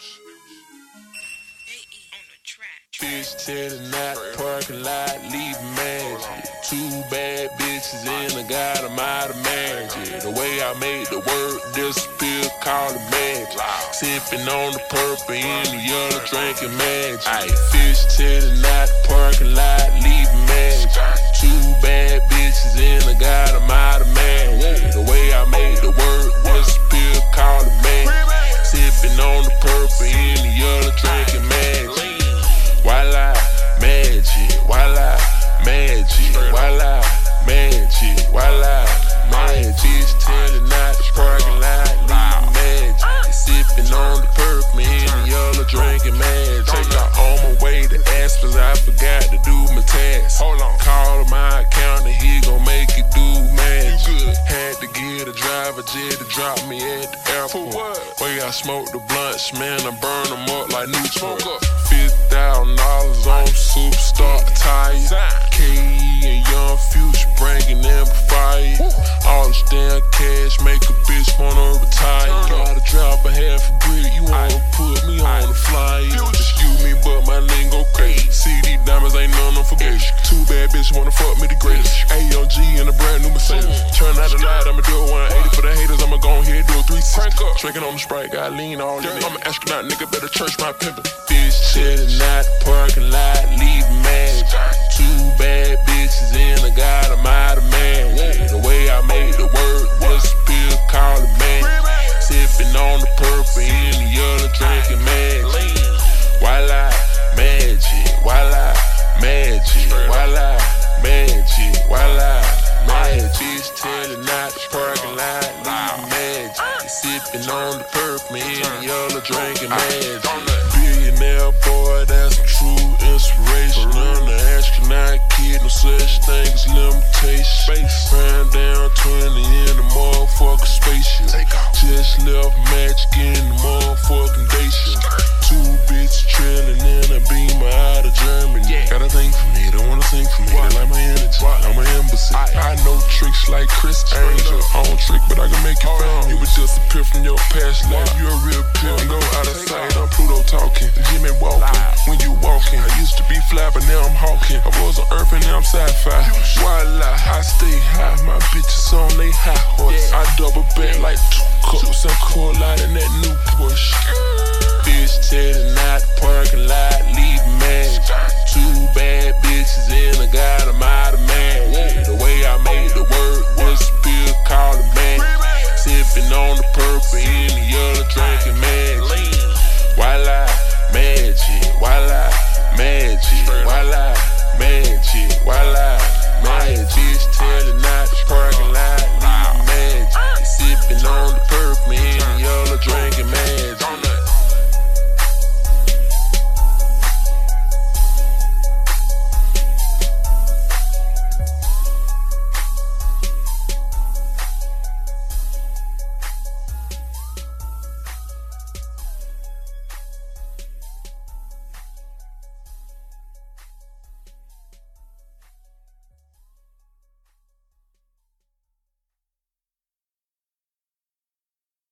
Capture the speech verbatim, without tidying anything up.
Fish telling out the parking lot, leaving magic. Two bad bitches in a god, I'm out of magic. The way I made the word disappear, call it magic. Sipping on the purple in the yellow, drinking magic. Ay, fish telling out the parking lot, leaving magic. Two bad bitches in a god, I'm out of magic. The way I made the word disappear, call it magic. Sipping on the purple in the yellow, drinking magic. Voila, magic, voila, magic, voila, magic, voila, magic. Just telling out the parking lot, leaving magic. Sipping on the purple in the yellow, drinking magic. On my way to Aspens, I forgot to do my task. Hold on. Call my accountant, he gon' make it do magic. Had to get a driver jet to drop me at the airport. Way I smoke the blunts, man, I burn them up like Newport. Fifty thousand dollars on Superstar tires. K E and Young Future bringing them fire. All this damn cash make a bitch wanna retire. Gotta drop a half a brick, you wanna put me on the flyer. Excuse me, but my lingo crazy. See these diamonds ain't none unforgettable. Two bad bitches wanna fuck me the greatest. A M G and a brand new Mercedes. Turn out the light, I'ma do a one eighty for the haters. I'ma go ahead do a three sixty. Drinking on the Sprite, got lean all in it. I'm an astronaut, nigga, better church my pimpin'. Bitch chillin' out the parking lot, leaving magic. Two bad bitches in a god, I'm out of magic. The way I made the word disappear, call it magic. Sipping on the purple in the yellow, drinking magic. Voila, magic, voila, magic, voila, magic, voila, magic. Bitch telling out the parking lot, leaving magic. Sipping on the purple in the yellow, drinking magic. Billionaire boy, that's a true inspiration. I'm the astronaut kid, no such thing as limitation. Ran down twenty in the motherfucking spaceship. Just left magic in the motherfucking day shift. Two bitches trailing in a beamer out of Germany. Gotta think for me, don't wanna think for me. They like my energy, I'm an embassy. I know tricks like Chris Angel. I don't trick, but I can make you famous. You would disappear from your past life. You a real pill, go out of sight. I'm Pluto talking, Jimmy walking. When you walking, I used to be fly, but now I'm hawking. I was on Earth and now I'm sci-fi. Voila, I stay high, my bitches on they high horse. I double back like two cups and cool out in that new Porsche. Fish telling out the parking lot, leaving magic. Two bad bitches in a god, I'm out of magic.